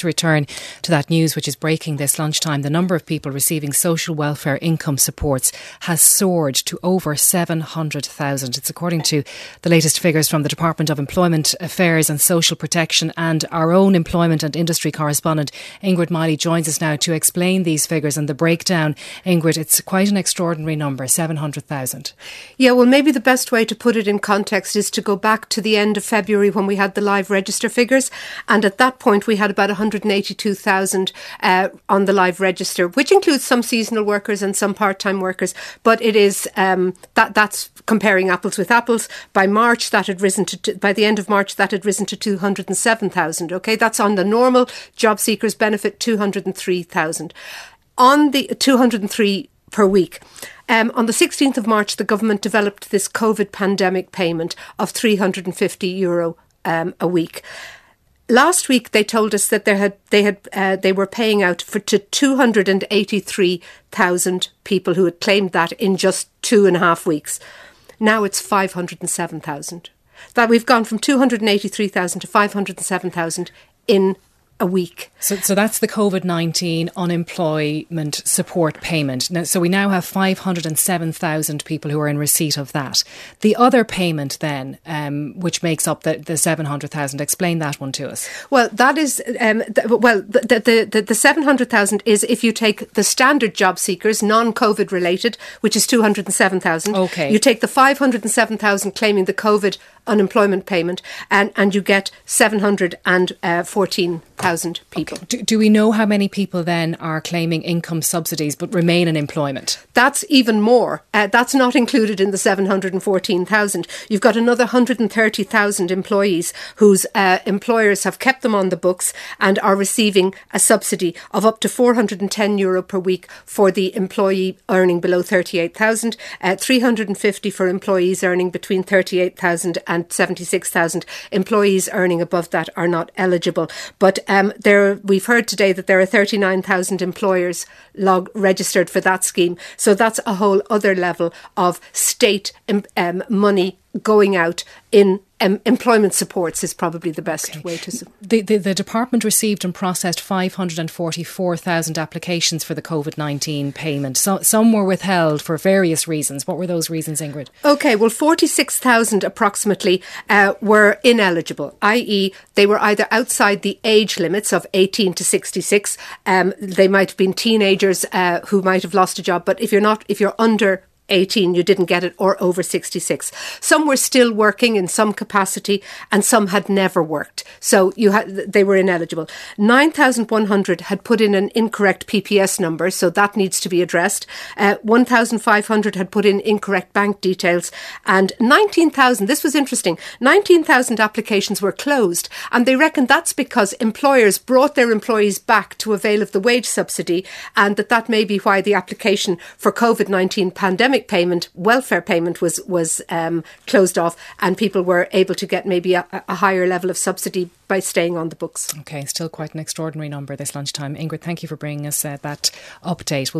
to return to that news which is breaking this lunchtime. The number of people receiving social welfare income supports has soared to over 700,000. It's according to the latest figures from the Department of Employment Affairs and Social Protection, and our own employment and industry correspondent Ingrid Miley joins us now to explain these figures and the breakdown. Ingrid, it's quite an extraordinary number, 700,000. Yeah, well, maybe the best way to put it in context is to go back to the end of February when we had the live register figures, and at that point we had about 182,000 on the live register, which includes some seasonal workers and some part-time workers, but it is that's comparing apples with apples. By March, that had risen to by the end of March, that had risen to 207,000. Okay, that's on the normal job seekers benefit, 203,000 on the 203 per week. On the 16th of March, the government developed this COVID pandemic payment of €350 a week. Last week, they told us that they were paying out to 283,000 people who had claimed that in just 2.5 weeks. Now it's 507,000. That we've gone from 283,000 to 507,000 in a week. So that's the COVID-19 unemployment support payment. Now, so we now have 507,000 people who are in receipt of that. The other payment then, which makes up the 700,000, explain that one to us. Well, that is, the 700,000 is if you take the standard job seekers, non-COVID related, which is 207,000. Okay. You take the 507,000 claiming the COVID unemployment payment and you get 714,000 people. Do we know how many people then are claiming income subsidies but remain in employment? That's even more. That's not included in the 714,000. You've got another 130,000 employees whose employers have kept them on the books and are receiving a subsidy of up to €410 per week for the employee earning below 38,000, 350 for employees earning between 38,000 and 76,000. Employees earning above that are not eligible. But we've heard today that there are 39,000 employers registered for that scheme. So that's a whole other level of state money going out in employment supports is probably the best way to... The department received and processed 544,000 applications for the COVID-19 payment. So, some were withheld for various reasons. What were those reasons, Ingrid? OK, well, 46,000 approximately were ineligible, i.e. they were either outside the age limits of 18 to 66. They might have been teenagers who might have lost a job. But if you're under 18, you didn't get it, or over 66. Some were still working in some capacity and some had never worked. So they were ineligible. 9,100 had put in an incorrect PPS number, so that needs to be addressed. 1,500 had put in incorrect bank details, and 19,000, this was interesting, 19,000 applications were closed, and they reckon that's because employers brought their employees back to avail of the wage subsidy, and that may be why the application for COVID-19 pandemic welfare payment was closed off, and people were able to get maybe a higher level of subsidy by staying on the books. OK, still quite an extraordinary number this lunchtime. Ingrid, thank you for bringing us that update.